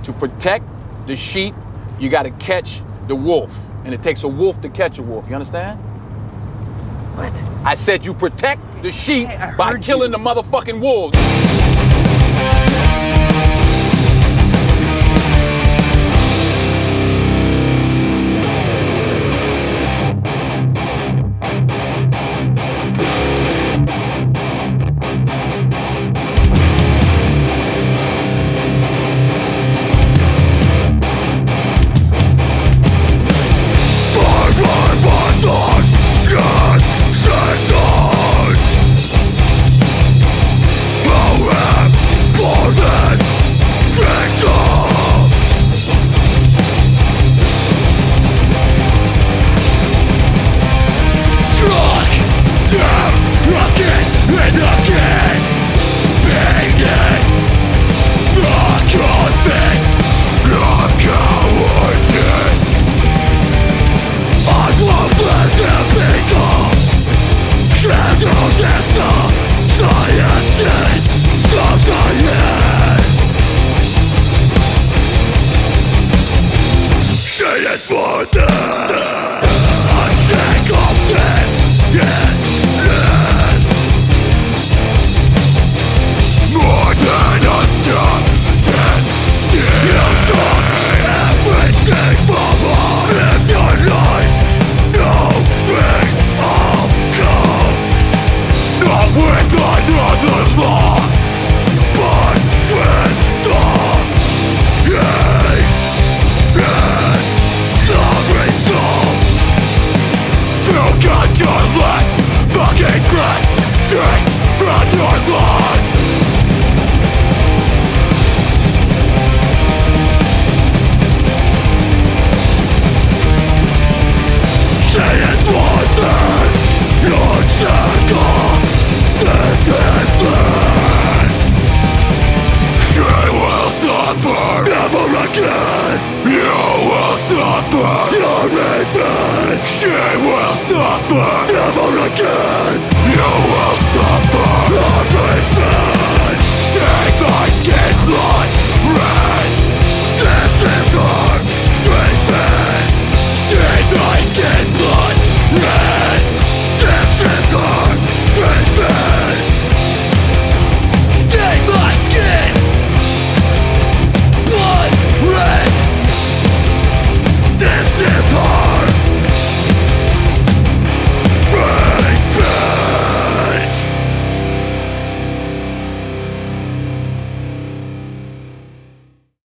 To protect the sheep, you gotta catch the wolf. And it takes a wolf to catch a wolf, you understand? What? I said you protect the sheep Hey, by killing the motherfucking wolves. It's more than a check of this. It is more than a step. Still you took everything from all in your life. Knowing I'll come, not with another law, but with the hate. To cut your last fucking breath straight from your lungs. Say it's more than your check off the deadless. She will suffer never again. You will suffer your revenge. She will suffer never again. You will suffer your revenge. Take my skin blood.